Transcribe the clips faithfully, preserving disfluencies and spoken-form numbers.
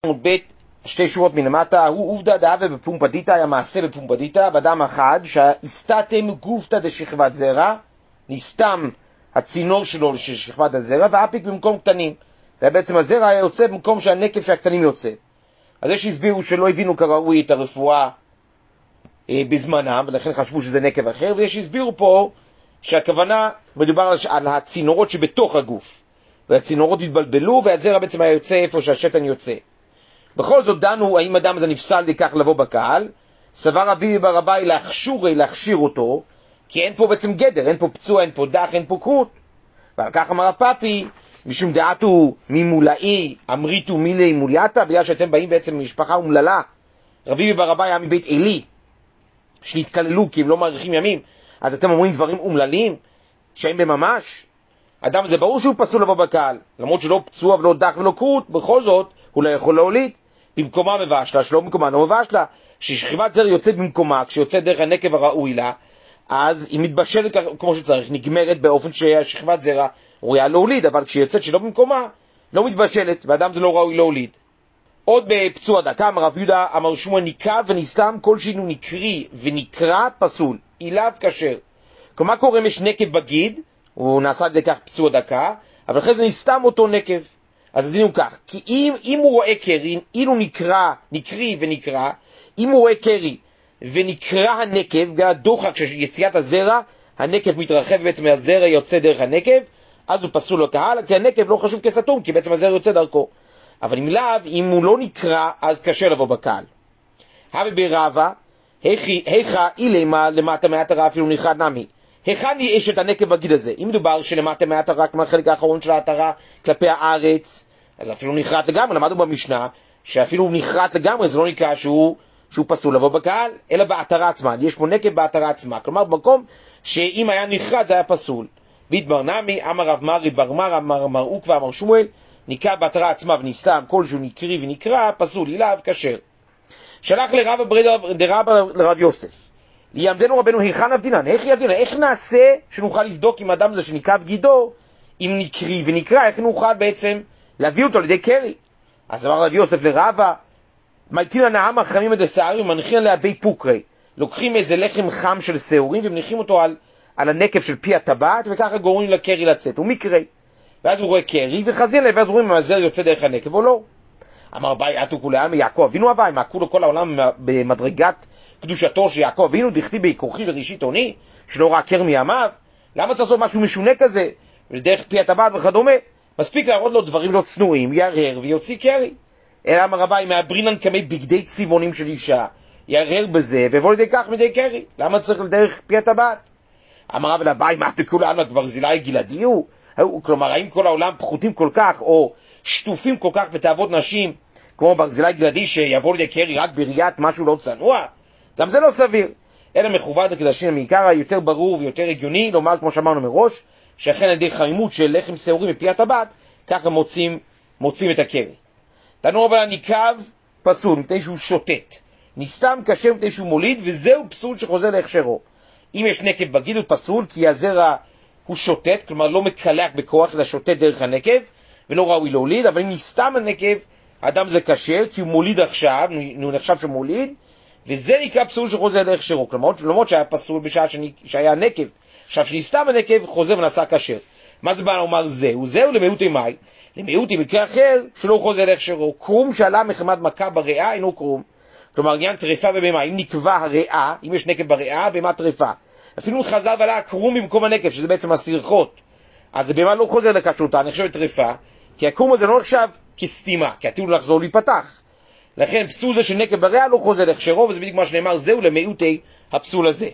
בית שתי שורות מלמטה, הוא עובדה דאבה בפומפדיטה, היה מעשה בפומפדיטה, באדם אחד, שהסתתם גופתא דשכבת זרע, נסתם הצינור שלו של שכבת הזרע, והאפיק במקום קטנים. ובעצם הזרע היה יוצא במקום שהנקב שהקטנים יוצא. אז יש שהסבירו שלא הבינו כראוי את הרפואה אה, בזמנם, ולכן חשבו שזה נקב אחר, ויש שהסבירו פה שהכוונה מדובר על, על הצינורות שבתוך הגוף. והצינורות התבלבלו, והזרע בעצם היה יוצא איפה שהשתן יוצא. בכל זאת דנו האם אדם הזה נפסל לכך לבוא בקהל, סבר רבי בר אביי להכשיר, להכשיר אותו, כי אין פה בעצם גדר, אין פה פצוע, אין פה דח, אין פה קרות. ועל כך אמר הפאפי, משום דעתו ממולאי, אמריתו מילי מולייתא, בגלל שאתם באים בעצם ממשפחה אומללה. רבי בר אביי היה מבית עלי, שנתקללו כי הם לא מעריכים ימים, אז אתם אומרים דברים אומללים, שהם בממש. אדם הזה ברור שהוא פסול לבוא בקהל, למרות שלא פצוע ולא דח ולא קרות, בכל זאת הוא לא יכול להוליד. במקומה מבשלה, שלא במקומה לא מבשלה. כששכבת זרע יוצאת במקומה, כשיוצאת דרך הנקב הראוי לה, אז היא מתבשלת כמו שצריך, נגמרת באופן שהשכבת זרע ראויה להוליד, אבל כשיוצאת שלא במקומה, לא מתבשלת, ואדם זה לא ראוי להוליד. עוד בפצוע דקה, אמר רב יהודה, אמר שמואל, ניקב ונסתם, כל שאינו נקרי ונקרא פסול, אילב כשר. כלומר, קוראים יש נקב בגיד, הוא נעשה עד לכך פצוע דקה, אבל אחרי זה נסתם אותו נקב. אז הדין הוא כך, כי אם, אם הוא רואה קרי, אילו נקרא, נקרי ונקרא, אם הוא רואה קרי ונקרא הנקב, גם הדוחק של יציאת הזרע, הנקב מתרחב בעצם מהזרע יוצא דרך הנקב, אז הוא פסול לקהל, כי הנקב לא חשוב כסתום, כי בעצם הזרע יוצא דרכו. אבל אם לאו, אם הוא לא נקרא, אז קשה לבוא בקהל. הווה ברבה, היכה אילמה למטה מעטרה אפילו נחרד נמי. היכן יש את הנקב בגיד הזה? אם מדובר שלמטה מעטרה רק מהחלק האחרון של העטרה כלפי הארץ, אז אפילו נחרד לגמרי. למדנו במשנה שאפילו נחרד לגמרי, זה לא נקרא שהוא, שהוא פסול לבוא בקהל, אלא בעטרה עצמה. יש פה נקב בעטרה עצמה. כלומר, במקום שאם היה נחרד זה היה פסול. וידבר נמי, אמר רב מרי בר מר, אמר מרעוק ואמר שמואל, ניקה בעטרה עצמה ונסתם, כלשהו נקרי ונקרא, פסול, אילב, כשר. שלח לרב דרבא לרב יוסף, ליעמדנו רבנו, היכן אבדינן, איך יבדינן, איך נעשה שנוכל לבדוק עם אדם זה שניקב גידו, אם נקרי ונקרא, איך נוכל בעצם להביא אותו לידי קרי? אז אמר רב יוסף לרבא, מייטין נעם החמים עד השערים ומניחים עליה בי פוקרי, לוקחים איזה לחם חם של שעורים ומניחים אותו על, על הנקב של פי הטבעת, וככה גורמים לקרי לצאת, הוא מקרי. ואז הוא רואה קרי וחזין לב, ואז רואים אם הזר יוצא דרך הנקב או לא. אמר ביי, עתו כולי מיעקב אבינו הווי, מה כולו כל העולם במדרגת קדושתו שיעקב אבינו, דכתיב בעיקורכי וראשית עוני, שלא ראה קר מימיו. למה צריך לעשות משהו משונה כזה, ודרך פי הטבעת וכדומה? מספיק להראות לו דברים לא צנועים, יערער ויוציא קרי. אלא אמר רבי, מהברינן כמי בגדי צבעונים של אישה, יערער בזה ובוא לידי כך מדי קרי. למה צריך לדרך פי הטבעת? אמר רבי לבי, מה תכולנו, ברזילי גלעדי הוא? כלומר, האם כל העולם פחותים כל כך, או שטופים כל כך בתאוות נשים, כמו ברזילי גלעדי שיבוא לידי קרי רק בראיית משהו לא צנוע? גם זה לא סביר. אלא מכובד הקדשים מעיקר היותר ברור ויותר הגיוני, לומר כמו שאמרנו מראש, שאכן על ידי חמימות של לחם שעורים מפי הטבעת, ככה מוצאים, מוצאים את הקרי. תנו רבנן, ניקב פסול מפני שהוא שוטט, נסתם קשה מפני שהוא מוליד, וזהו פסול שחוזר להכשרו. אם יש נקב בגיד הוא פסול, כי הזרע הוא שוטט, כלומר לא מקלח בכוח, אלא שוטט דרך הנקב, ולא ראוי להוליד. אבל אם נסתם הנקב, האדם זה קשה, כי הוא מוליד עכשיו, הוא נחשב שהוא מוליד, וזה נקרא פסול שחוזר להכשרו. כלומר, למרות שהיה פסול בשעה שהיה נקב, עכשיו שנסתם הנקב, חוזר ונעשה קשר. מה זה בא לומר זהו? זהו למיעוטי מי, למיעוטי מקרה אחר, שלא חוזר להכשרו. קרום שעלה מחמת מכה בריאה, אינו קרום. כלומר, עניין טריפה ובמה, אם נקבע הריאה, אם יש נקב בריאה, במה טריפה. אפילו חזר ועלה קרום במקום הנקב, שזה בעצם הסרחות. אז זה במה לא חוזר לקשרותה, נחשב טריפה, כי הקרום הזה לא נחשב כסתימה, כי עתיד לחזור להיפתח. לכן פסול זה של נקב בריאה לא חוזר להכשרו, וזה בדיוק מה שנאמר, זהו למיעוטי הפסול הזה.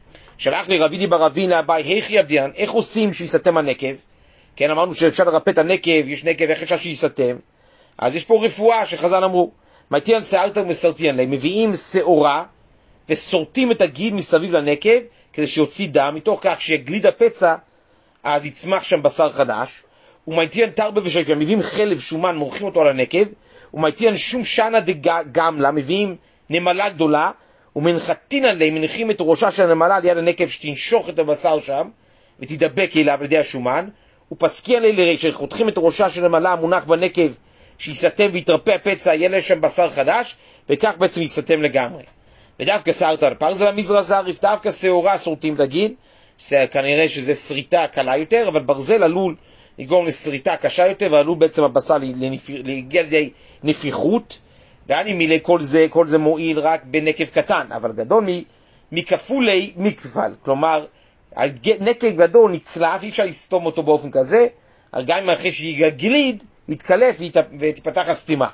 שלח לי רבי דיבר רבין להבי, היכי אבדיין, איך עושים שיסתם הנקב? כן, אמרנו שאפשר לרפא את הנקב, יש נקב, איך אפשר שיסתם? אז יש פה רפואה שחז"ל אמרו, מייטיין שערתר מסרטיין להם, מביאים שעורה וסורטים את הגיד מסביב לנקב כדי שיוציא דם, מתוך כך שיגליד הפצע אז יצמח שם בשר חדש. ומייטיין תרבה ושייפיה, מביאים חלב שומן, מורחים אותו על הנקב. ומייטיין שום שנה דגמלה, מביאים נמלה גדולה ומנחתין עליהם, מניחים את ראשה של הנמלה על יד הנקב שתנשוך את הבשר שם ותדבק אליו על ידי השומן. ופסקי עלי לרי שחותכים את ראשה של הנמלה המונח בנקב שיסתם ויתרפא הפצע, יהיה לשם בשר חדש, וכך בעצם יסתם לגמרי. ודווקא סערת על פרזל המזרזריף, דווקא שעורה שורטים דגין, כנראה שזה שריטה קלה יותר, אבל ברזל עלול לגרום לשריטה קשה יותר, ועלול בעצם הבשר להגיע לידי נפיחות, ואני מילי כל זה, כל זה מועיל רק בנקב קטן, אבל גדול מכפולי מקפל, כלומר, נקב גדול נקלף, אי אפשר לסתום אותו באופן כזה, גם אם אחרי שיגליד, יתקלף ותפתח הסתימה.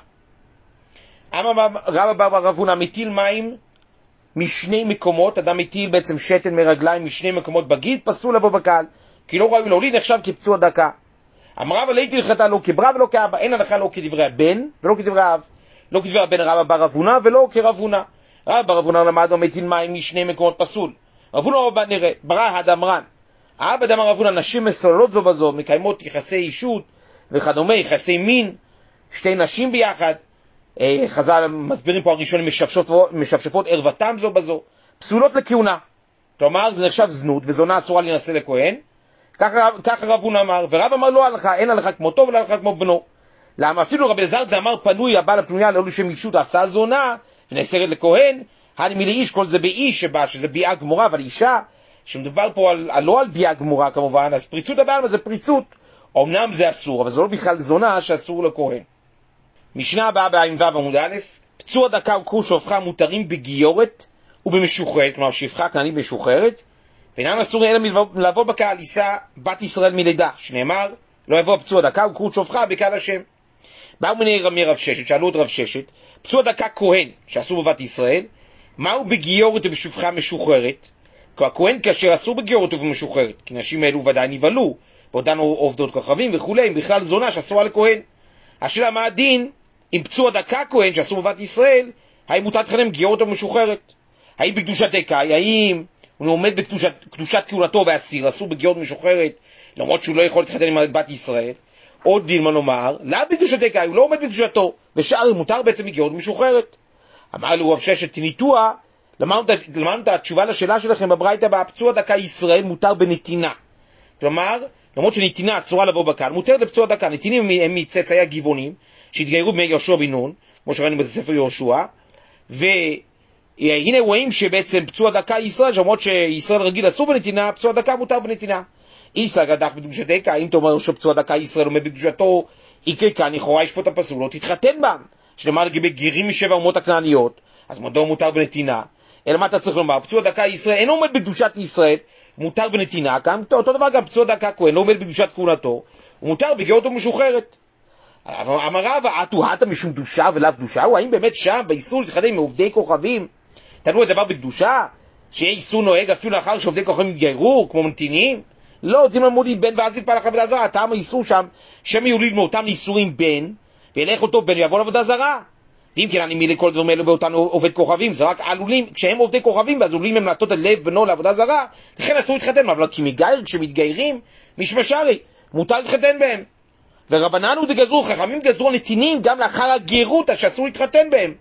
אמר רבא בר בר אבונה, מטיל מים משני מקומות, אדם מטיל בעצם שתן מרגליים משני מקומות בגיד, פסול לבוא בקהל, כי לא ראוי להוליד, נחשב כפצוע דקה. אמר רבא ליתי הלכתה לא כברא ולא כאבא, אין הלכה לא כדברי הבן ולא כדברי האב, לא כדברי הבן רבא בר אבונה ולא כרב הונא. רבא בר אבונה למד ומטיל מים משני מקומות פסול. רב הונא נראה, ברא הדמרן. האבא דאמר רב הונא, נשים מסוללות זו בזו, מקיימות יחסי אישות וכדומה, יחסי מין, שתי נשים ביחד. חז"ל מסבירים פה הראשונים משפשפות, משפשפות ערוותם זו בזו, פסולות לכהונה. כלומר, זה נחשב זנות, וזונה אסורה להינשא לכהן. ככה, ככה רב הונא אמר, ורב אמר לא הלכה, אין הלכה כמותו ולא הלכה כמו בנו. למה אפילו רבי אלעזר דאמר פנוי הבעל הפנויה לאלו שם אישות עשה זונה ונאסרת לכהן, הני מלאיש, כל זה באיש שבא, שזה ביאה גמורה, אבל אישה, שמדובר פה על, על, לא על ביאה גמורה כמובן, אז פריצות הבעל זה פריצות, אמנם זה אסור, אבל זה לא בכלל זונה שאסור לכהן. משנה הבאה בעין ו' עמוד א', פצוע דקה וכרוש שופחה מותרים בגיורת ובמשוחררת, כלומר שפחה כנענית משוחררת, ואינם אסור אלא לבוא בקהל, יישא בת ישראל מלידה, שנאמר, לא יבוא פצוע דקה וכרוש שופחה בקהל השם. באו מני רמי רב ששת, שאלו את רב ששת, פצוע דקה כהן, שאסור בבת ישראל, מהו בגיורת ובשופחה משוחררת? כי הכהן כאשר אסור בגיורת ובמשוחררת, כי נשים האלו ודאי נבלו, ועודן עובדות כוכבים וכולי, בכלל זונה שאסורה לכהן. השאלה מה הדין עם פצוע דקה כהן שאסור בבת ישראל, האם מותר לכהן גיורת או משוחררת? האם בקדושת דקאי, האם הוא עומד בקדושת קדושת כהונתו ואסיר, אסור בגיורת משוחררת, למרות שהוא לא יכול להתחתן עם בת ישראל? עוד דין מה נאמר, לא בקדושת דקאי, הוא לא עומד בקדושתו, ושאר מותר בעצם בגיורת משוחררת. אמר לו רב ששת, תניתוה, למדנו את התשובה לשאלה שלכם בברייתא, בפצוע דקה ישראל מותר בנתינה. כלומר, למרות שנתינה אסורה לבוא בקהל, מותר לפצוע דקה. נתינים הם מצאצאי הגבעונים, שהתגיירו בני יהושע בן נון, כמו שראינו בספר יהושע, והנה רואים שבעצם פצוע דקה ישראל, למרות שישראל רגיל אסור בנתינה, פצוע דקה מותר בנתינה. איסא גדח בקדושת דקה, אם תאמר שפצוע דקה ישראל עומד בקדושתו, איקר כאן, לכאורה יש פה את הפסול, לא תתחתן בם, שנאמר לגבי גרים משבע אומות הכנעניות, אז מדוע מותר בנתינה? אלא מה אתה צריך לומר? פצוע דקה ישראל אינו עומד בקדושת ישראל, מותר בנתינה, כאן, אותו דבר גם פצוע דקה כהן, לא עומד בקדושת כהונתו, הוא מותר בגיורת ומשוחררת. אמר רבא, אתו הטה משום קדושה ולאו קדושה, הוא האם באמת שם באיסור להתחתן עם עובדי כוכבים תנו הדבר בקדושה, שיהיה איסור נוהג אפילו לאחר שעובדי כוכבים יתגיירו כמו מנתינים? לא, דין למודי בן ואז יתפל לך עבודה זרה, טעם האיסור שם שם יוליד מאותם איסורים בן, וילך אותו בן ויבוא לעבודה זרה. ואם כן אני מילי כל דברים אלו באותן עובד כוכבים, זה רק עלולים, כשהם עובדי כוכבים ואז עלולים הם להטות את לב בנו לעבודה זרה, לכן אסור להתחתן, אבל כי מגייר, כשמתגיירים משמשרי, מותר להתחתן בהם. ורבנן ודגזרו, חכמים גזרו נתינים גם לאחר הגירות שאסור להתחתן בהם.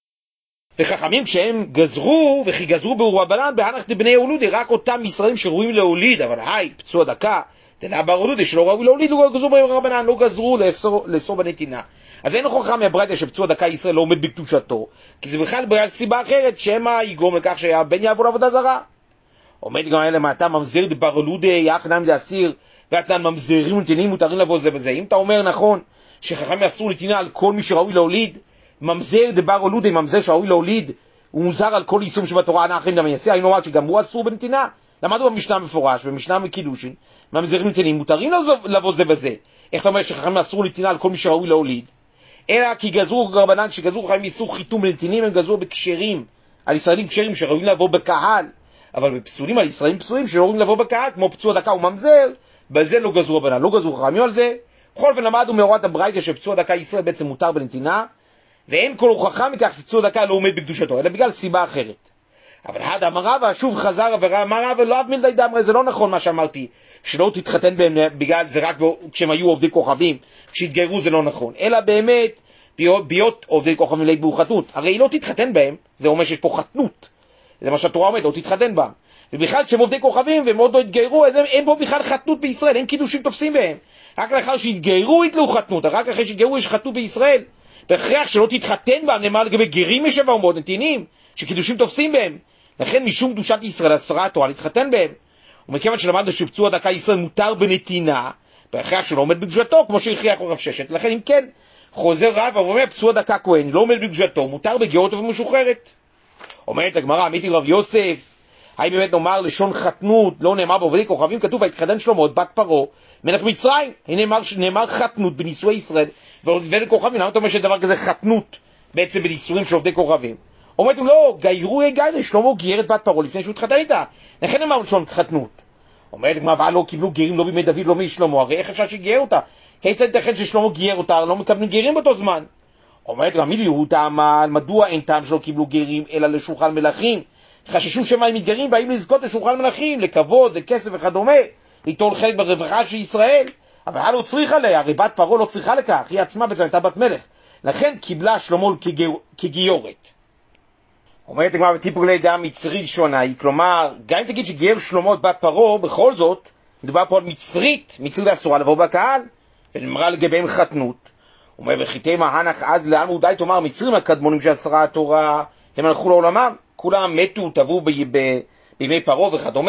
וחכמים כשהם גזרו, וכי גזרו ברבנן בהנח דבני יהולודי, רק אותם ישראלים שראויים להוליד, אבל היי, פצוע דקה, תלה ברולודי שלא ראוי להוליד, לא גזרו ברבנן, לא גזרו לאסור, לאסור בנתינה. אז אין הוכחה מהברייתא שפצוע דקה ישראל לא עומד בקדושתו, כי זה בכלל סיבה אחרת, שמא יגרום לכך שהבן יעבור לעבודה זרה. עומד גם אלה מעתה ממזר דברולודי, יחדם דאסיר, ואתן ממזרים ונתינים מותרים לבוא זה וזה. אם אתה אומר נכון שחכם אסור נתינה על כל מי שראוי להוליד, ממזר דברולודי, ממזר שראוי להוליד, הוא מוזר על כל יישום שבתורה האחרים גם יעשה, היינו אומר שגם הוא אסור בנתינה. למדנו במשנה מפורש, במשנה מקידושין, ממזרים ונתינים מותרים לבוא זה וזה. איך אתה אומר שחכם אסור נתינה על כל מי שראוי להוליד? אלא כי גזרו רבנן שגזרו חכמים איסור חיתום לנתינים, הם גזרו בקשרים, על ישראלים קשרים שראויים לבוא בקהל, אבל בפסולים על ישראלים פסולים שראויים לבוא בקהל, כמו פצוע דקה וממזר, בזה לא גזרו רבנן, לא גזרו חכמים על זה. בכל אופן למדנו מהוראת הברייתא שפצוע דקה ישראל בעצם מותר בנתינה, ואין כל הוכחה מכך פצוע דקה לא עומד בקדושתו, אלא בגלל סיבה אחרת. אבל הד אמר רבא, שוב חזר ואמר רבא, לא אב מילתא דאמרי, זה לא נכון מה שאמרתי, שלא תתחתן בהם בגלל זה רק כשהם היו עובדי כוכבים, כשהתגיירו זה לא נכון, אלא באמת ביות עובדי כוכבים לי באוחתות, הרי היא לא תתחתן בהם, זה אומר שיש פה חתנות, זה מה שהתורה אומרת, לא תתחתן בהם, ובכלל כשהם עובדי כוכבים והם עוד לא התגיירו, אז אין פה בכלל חתנות בישראל, אין קידושים תופסים בהם, רק לאחר שהתגיירו יתלו חתנות, רק אחרי שהתגיירו יש חתנות בישראל. בהכרח שלא תתחתן בהם, נאמר לגבי גרים יש שבע אומות, נתינים, שקידושים תופסים בהם. לכן משום קדושת ישראל אסרה התורה להתחתן בהם. ומכיוון שלמדנו שפצוע דקה ישראל מותר בנתינה, בהכרח שלא עומד בקדושתו, כמו שהכריח רב ששת. לכן אם כן, חוזר רב ואומר פצוע דקה כהן, לא עומד בקדושתו, מותר בגירות ומשוחררת. אומרת הגמרא, עמיתי רב יוסף, האם באמת נאמר לשון חתנות, לא נאמר בעובדי כוכבים, כתוב והתחתן שלמה את בת פרעה מלך מצרים. הנה נאמר, נאמר חתנות בנישואי ישראל, ועובדי כוכבים, למה אתה אומר שדבר כזה חתנות בעצם בנישואים של עובדי כוכבים? אומרת לו, לא, גיירו גיירי, שלמה גייר את בת פרעה לפני שהוא התחתן איתה, לכן נאמר לשון חתנות. אומרת הגמרא, אבל לא קיבלו גיירים לא בימי דוד, לא משלמה, הרי איך אפשר שגייר אותה? כיצד ייתכן ששלמה גייר אותה, לא מקבלים גיירים באותו זמן? אומרת גם, מיליהודה אמר, מדוע אין טעם שלא קיבלו גיירים אלא לשולחן מלכים? חששו שמה הם מתגיירים, באים לזכות לשולחן מלכים, לכבוד, לכסף וכדומה, ליטול חלק ברווחה של ישראל. אבל היה לא צריכה לה, הרי בת פרעה לא צריכה לכך, היא עצמה בעצם הייתה בת מלך. לכן קיבלה שלמה כגיורת. אומרת הגמרא בטיפולי דעה מצרית שונה היא, כלומר, גם אם תגיד שגייר שלמה את בת פרעה, בכל זאת, מדובר פה על מצרית, מצרית אסורה לבוא בקהל, ונאמרה לגביהם חתנות. אומר וחיתי מהנך אז לאן הוא די תאמר מצרים הקדמונים שאסרה התורה, הם הלכו לעולמם, כולם מתו, טבעו ב- ב- בימי פרעה וכדומה,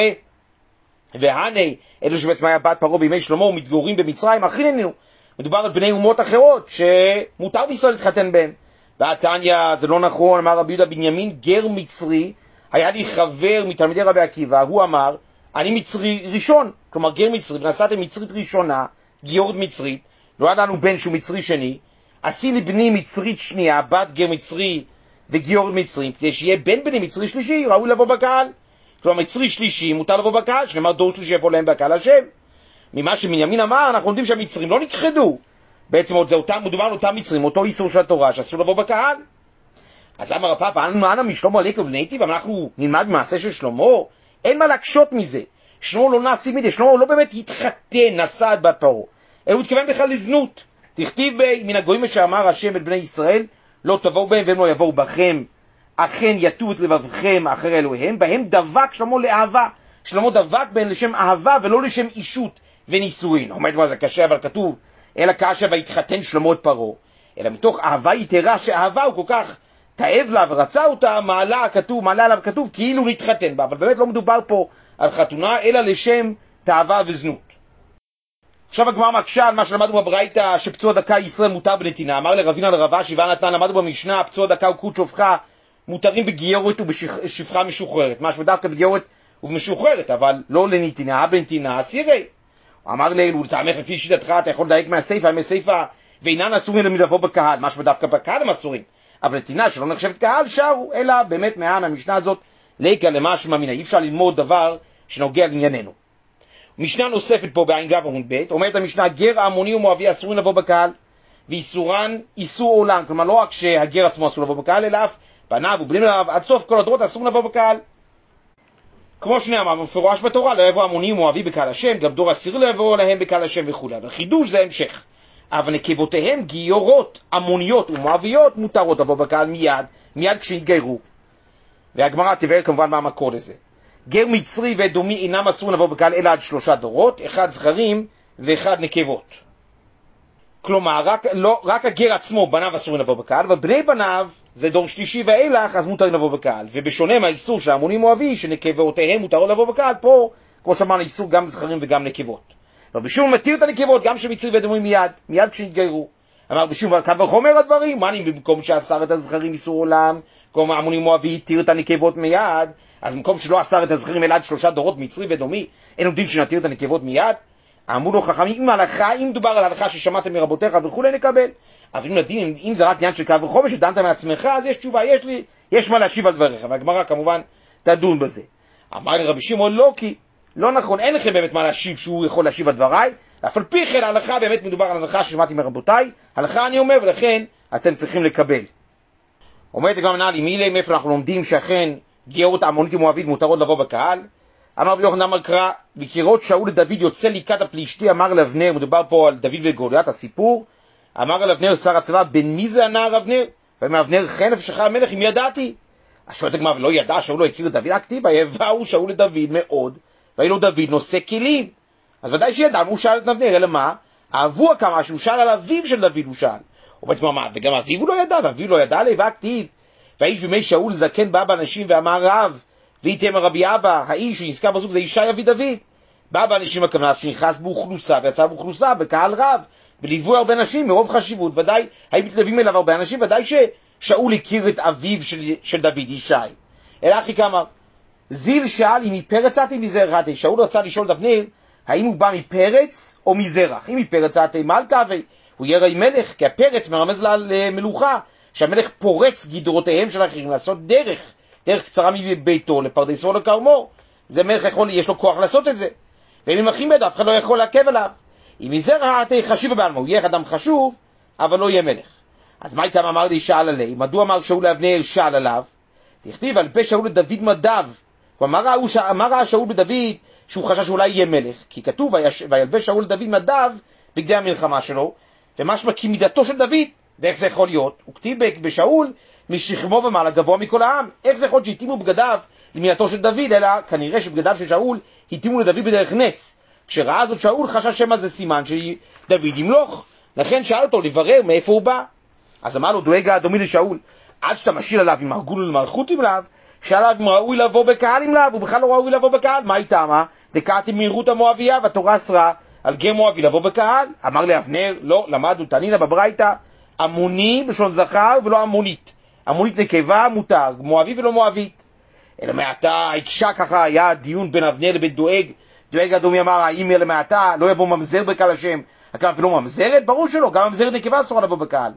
והנה, אלו שבעצם היה בת פרעה בימי שלמה ומתגוררים במצרים, אחרינו, מדובר על בני אומות אחרות, שמותר בישראל להתחתן בהם. והתניא, זה לא נכון, אמר רבי יהודה בנימין, גר מצרי, היה לי חבר מתלמידי רבי עקיבא, הוא אמר, אני מצרי ראשון, כלומר גר מצרי, ונסעתם מצרית ראשונה, גיורת מצרית, לא ידענו בן שהוא מצרי שני, עשי לי בני מצרית שנייה, בת גר מצרי וגיורת מצרים, כדי שיהיה בן בני מצרי שלישי, ראוי לבוא בקהל. כלומר מצרי שלישי מותר לבוא בקהל, שנאמר דור שלישי יבוא להם בקהל השם. ממה שבנימין אמר, אנחנו יודעים שהמצרים לא נכחדו. בעצם עוד זה אותם, מדובר על אותם מצרים, אותו איסור של התורה, שאסור לבוא בקהל. אז אמר הפאפ, אנו אנה משלמה עליך ובנייתי, ואנחנו נלמד מעשה של שלמה, אין מה להקשות מזה. שלמה לא נעשי מדי, שלמה לא באמת התחתן, נשא את בת פרעה. הוא התכוון בכלל לזנות. תכתיב בי, מן הגויים שאמר השם את בני ישראל, לא תבואו בהם והם לא יבואו בכם, אכן יטו את לבבכם אחר אלוהיהם, בהם דבק שלמה לאהבה. שלמה דבק בין לשם אהבה ולא לשם אישות ונישואין. אומרת מה זה קשה, אבל כתוב, אלא כאשר והתחתן שלמה את פרעה, אלא מתוך אהבה יתרה, שאהבה הוא כל כך תאב לה ורצה אותה, מעלה כתוב, מעלה עליו כתוב, כאילו נתחתן בה, אבל באמת לא מדובר פה על חתונה, אלא לשם תאווה וזנות. עכשיו הגמרא מקשה על מה שלמדנו בברייתא, שפצוע דקה ישראל מותר בנתינה. אמר לרבינה לרבה שיבה נתן, למדנו במשנה, פצוע דקה וקוד שופחה מותרים בגיורת ובשפחה משוחררת. מה שדווקא בגיורת ובמשוחררת, אבל לא לנתינה, בנתינה אסירי. הוא אמר לאלו, לטעמך לפי שיטתך, אתה יכול לדייק מהסייפה, מהסייפה, ואינן אסורים להם לבוא בקהל, מה שדווקא בקהל הם אסורים. אבל נתינה שלא נחשבת קהל, שרו, אלא באמת מה, מהמשנה הזאת, ליקה למשמע מן, אי אפשר ללמוד דבר שנוגע לענייננו. משנה נוספת פה בעין גב עמוד ב', אומרת המשנה, גר עמוני ומואבי אסורים לבוא בקהל, ואיסורן איסור עולם, כלומר לא רק שהגר עצמו אסור לבוא בקהל, אלא אף בניו ובנים אליו, עד סוף כל הדורות אסורים לבוא בקהל. כמו שנאמר מפורש בתורה, לא יבוא עמוני ומואבי בקהל השם, גם דור אסיר לא יבוא להם בקהל השם וכו'. וחידוש זה המשך. אבל נקבותיהם גיורות, עמוניות ומואביות מותרות לבוא בקהל מיד, מיד כשהתגיירו. והגמרא תבהר כמובן מה המקור לזה. גר מצרי ואדומי אינם אסורים לבוא בקהל אלא עד שלושה דורות, אחד זכרים ואחד נקבות. כלומר, רק, לא, רק הגר עצמו, בניו אסורים לבוא בקהל, ובני בניו, זה דור שלישי ואילך, אז מותר לבוא בקהל. ובשונה מהאיסור של העמונים מואבי, שנקבותיהם מותרות לבוא בקהל, פה, כמו שאמרנו, איסור גם זכרים וגם נקבות. רבי שמעון מתיר את הנקבות גם של מצרי ואדומי מיד, מיד כשהתגיירו. אמר רבי שמעון, קל וחומר הדברים, מה אני במקום שאסר את הזכרים איסור עולם, כמו העמונים מואבי התיר את הנקבות מיד, אז במקום שלא אסר את הזכרים אלא עד שלושה דורות מצרי ואדומי, אין עוד דין שנתיר את הנקבות מיד. אמרו לו חכמים, אם הלכה, אם מדובר על הלכה ששמעתם מרבותיך וכו' נקבל. אבל אם לדין, אם זה רק עניין של קו וחומר שדנת מעצמך, אז יש תשובה, יש לי, יש מה להשיב על דבריך, והגמרא כמובן תדון בזה. אמר לרבי שמעון, לא כי, לא נכון, אין לכם באמת מה להשיב שהוא יכול להשיב על דבריי, אף על פי כן ההלכה באמת מדובר על הלכה ששמעתי מרבותיי, הלכה אני אומר, ולכן אתם צריכים לקבל. אומרת גם נעלי, מילי מאיפה אנחנו לומדים שאכן גיורות עמונית ומואבית מותרות לבוא בקהל. אמר רבי יוחנן אמר קרא, וכראות שאול לדוד יוצא לקראת הפלישתי, אמר לאבנר, מדובר פה על דוד וגוליית, הסיפור, אמר על אבנר שר הצבא, בן מי זה הנער אבנר? ואמר אבנר, חן נפשך המלך אם ידעתי. אז שואלת הגמרא, ולא ידע, שאול לא הכיר את דוד, הכתיבה, יבאו שאול לדוד מאוד, ואילו דוד נושא כלים. אז ודאי שידע, הוא שאל את אבנר, אלא מה? אבו כמה שהוא שאל על אביו של דוד, הוא שאל. הוא אומר, מה, וגם אביו הוא לא ידע, ואביו לא ידע לי, והכתיב, והאיש בימי שאול זקן בא באנשים ואמר רב, ואיתם רבי אבא, האיש שנזכר בסוף זה ישי אבי דוד. בא באנשים הכוונה שנכנס באוכלוסה, ויצא באוכלוסה, בקהל רב, וליוו הרבה נשים, מרוב חשיבות, ודאי, היו מתלווים אליו הרבה אנשים, ודאי ששאול הכיר את אביו של, של דוד, ישי. אלא אחי כאמר, זיל שאל אם מפרץ עתי מזרח עתי, שאול רצה לשאול דבנר, האם הוא בא מפרץ או מזרח? אם מפרץ עתי מלכה, הוא יהיה ראי מלך, כי הפרץ מרמז למלוכה, שהמלך פורץ גדרותיהם של אחרים, לעשות דרך, דרך קצרה מביתו לפרדסו לכרמו, זה מלך יכול, יש לו כוח לעשות את זה. ואם הם אחים בידו, אף אחד לא יכול לעכב עליו. אם מזרח עתי חשיב בעלמו, הוא יהיה אדם חשוב, אבל לא יהיה מלך. אז מה איתם אמר לי שאל עלי? מדוע אמר שאול לאבנר שאל עליו? תכתיב על פה שאול לדוד מדב. כלומר, מה ראה, מה ראה שאול בדוד שהוא חשש שאולי יהיה מלך? כי כתוב, וילבש שאול לדוד מדב בגדי המלחמה שלו, ומשמע כי מידתו של דוד, ואיך זה יכול להיות? הוא כתיב בשאול משכמו ומעלה גבוה מכל העם. איך זה יכול להיות שהתאימו בגדיו למידתו של דוד, אלא כנראה שבגדיו של שאול התאימו לדוד בדרך נס. כשראה זאת שאול חשש שמה זה סימן שדוד ימלוך, לכן שאל אותו לברר מאיפה הוא בא. אז אמר לו דואג האדומי לשאול, עד שאתה משאיר עליו עם ארגון למלכות עם לאו, שעליו אם ראוי לבוא בקהל עם לאו, הוא בכלל לא ראוי לבוא בקהל. מה איתה מה? דקעתי מהירות המואביה, והתורה אסרה על גר מואבי לבוא בקהל. אמר לאבנר, לא, למדנו תנינא בברייתא, עמוני בשון זכר ולא עמונית. עמונית נקבה מותר, מואבי ולא מואבית. אלא מעתה הקשה ככה, היה דיון בין אבנר לבין דואג. דואג אדומי אמר, האם אלא מעתה לא יבוא ממזר בקהל השם, הקהל ולא ממזרת? ברור שלא, גם ממזרת נקבה אסורה לבוא בקהל.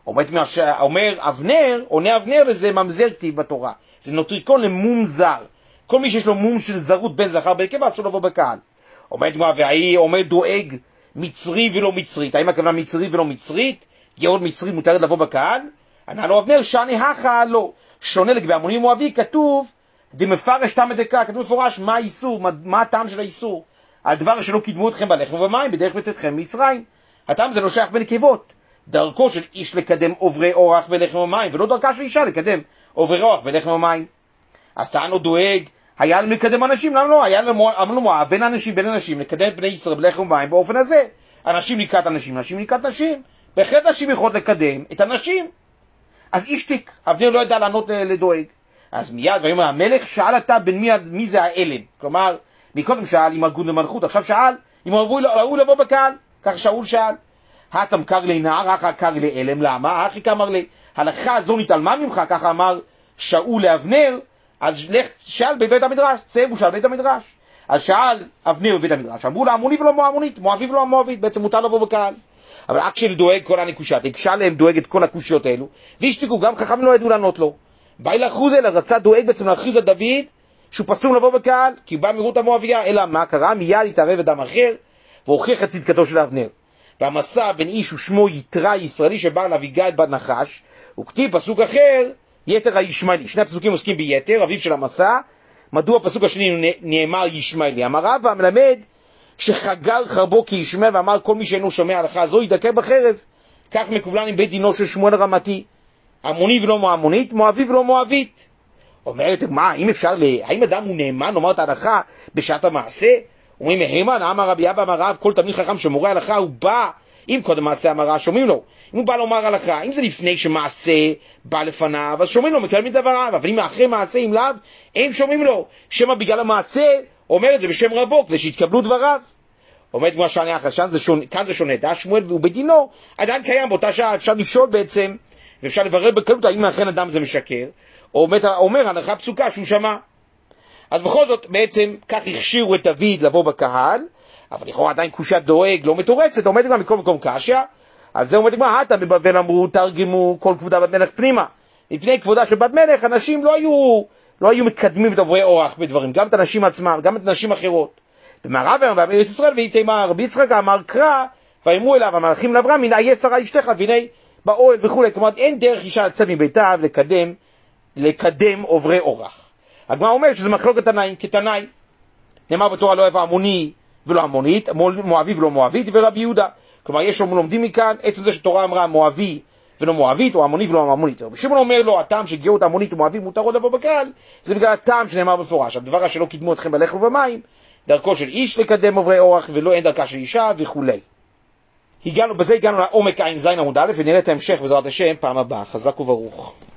אומר אבנר, עונה אבנר לזה ממזר כתיב בתורה. זה נוטריקון למום זר. כל מי שיש לו מום של זרות בין זכר בנקבה אסור לבוא בקהל. עומד והאי אומר דואג מצרי ולא מצרית. האם הכוונה מצרי ולא מצרית? גאון מצרי מותרת לבוא בקהל? ענה לו אבנר, שאני הכה לא. שונה לגבי עמוני מואבי, כתוב דמפרש טעם דקה, כתוב מפורש מה האיסור, מה, מה הטעם של האיסור? על דבר שלא קידמו אתכם בלחם ובמים, בדרך בצאתכם מצרים. הטעם זה לא שייך בנקבות. דרכו של איש לקדם עוברי אורח בלחם ומים, ולא דרכה של אישה לקדם עוברי אורח בלחם ומים. אז טענו דואג, היה לנו לקדם אנשים, למה לא? היה לנו מואב בין אנשים בין אנשים, לקדם בני ישראל בלחם ומים באופן הזה. אנשים לקראת אנשים, אנשים לקראת נשים. בהחלט נשים יכולות לקדם את הנשים. אז אישתיק, אבנר לא ידע לענות לדואג. אז מיד, ויאמר המלך, שאל אתה בין מי, מי זה האלם? כלומר, מקודם שאל אם ארגון למלכות, עכשיו שאל אם ראוי, ראוי לבוא בקהל. כך שאול שאל. האתם קר לי נער, אחר קר לי אלם, למה? אחי כאמר לי, הלכה הזו נתעלמה ממך, ככה אמר שאול לאבנר, אז לך שאל בבית המדרש, צאב הוא שאל בית המדרש. אז שאל אבנר בבית המדרש, אמרו לה עמוני ולא מואמונית, מואבי ולא מואבית, בעצם מותר לבוא בקהל. אבל אק של דואג כל הנקושת, הקשה להם דואג את כל הקושיות האלו, והשתיקו, גם חכמים לא ידעו לענות לו. באי לאחוז אלה, רצה דואג בעצם להכריז על דוד, שהוא פסול לבוא בקהל, כי הוא בא מהירות המואביה, אלא מה קרה? מיד התערב אדם אחר, והוכיח את צדקתו של אבנר. והמסע בין איש ושמו יתרה ישראלי שבא אליו יגאל בת נחש, וכתיב פסוק אחר, יתר הישמעאלי. שני הפסוקים עוסקים ביתר, אביו של המסע. מדוע הפסוק השני נאמר ישמעאלי? אמר רב המלמד שחגר חרבו כישמע, ואמר כל מי שאינו שומע הלכה זו ידכא בחרב. כך מקובלן עם בית דינו של שמואל רמתי, עמוני ולא מואמונית, מואבי ולא מואבית. אומרת, מה, אם אפשר, לה... האם אדם הוא נאמן לומר את ההלכה בשעת המעשה? אומרים, הימן, אמר רבי אבא אמר רב, כל תלמיד חכם שמורה הלכה, הוא בא, אם קודם מעשה אמרה, שומעים לו. אם הוא בא לומר הלכה, אם זה לפני שמעשה בא לפניו, אז שומעים לו, מקיימים דבריו, אבל אם אחרי מעשה, אם לאו, הם שומעים לו. שמה בגלל המעשה, אומר את זה בשם רבו, כדי שיתקבלו דבריו. עומד כמו השעני החשן, זה שונה, כאן זה שונה, דעה שמואל והוא בדינו, עדיין קיים באותה שעה, אפשר לשאול בעצם, ואפשר לברר בקלות, האם מאכן אדם זה משקר, או אומר הלכה פסוקה שהוא שמע. אז בכל זאת, בעצם, כך הכשירו את דוד לבוא בקהל, אבל לכאורה עדיין קושת דואג, לא מתורצת, עומד גם מכל מקום קשיא, על זה עומד גם, אתה בבבל אמרו, תרגמו כל כבודה בת מלך פנימה. מפני כבודה של בת מלך, אנשים לא היו, לא היו מקדמים את עוברי אורח בדברים, גם את הנשים עצמם, גם את נשים אחרות. ומערב אמר, בארץ ישראל, ויתאמר, רבי יצחק אמר, קרא, ואמרו אליו, המלאכים לאברהם, הנה איה שרה אשתך, והנה באוהל וכו'. כלומר, אין דרך אישה לצאת מביתה לקדם, לקדם עוברי אורח. הגמרא אומר שזה מחלוקת תנאים, כתנאי. נאמר בתורה לא יבוא עמוני ולא עמונית, מואבי ולא מואבית, ורבי יהודה. כלומר, יש לומדים מכאן, עצם זה שתורה אמרה מואבי ולא מואבית, או עמוני ולא עמונית. רבי שמעון אומר לו, הטעם שגאות עמונית ומואבית מותרות לבוא בקהל, זה בגלל הטעם שנאמר בפורש. הדבר שלא קידמו אתכם בלחם ובמים, דרכו של איש לקדם עוברי אורח, ולא אין דרכה של אישה וכו'. הגענו, בזה הגענו לעומק עין זין עמוד א', ונראה את ההמשך בעזרת השם פעם הבאה. חזק וברוך.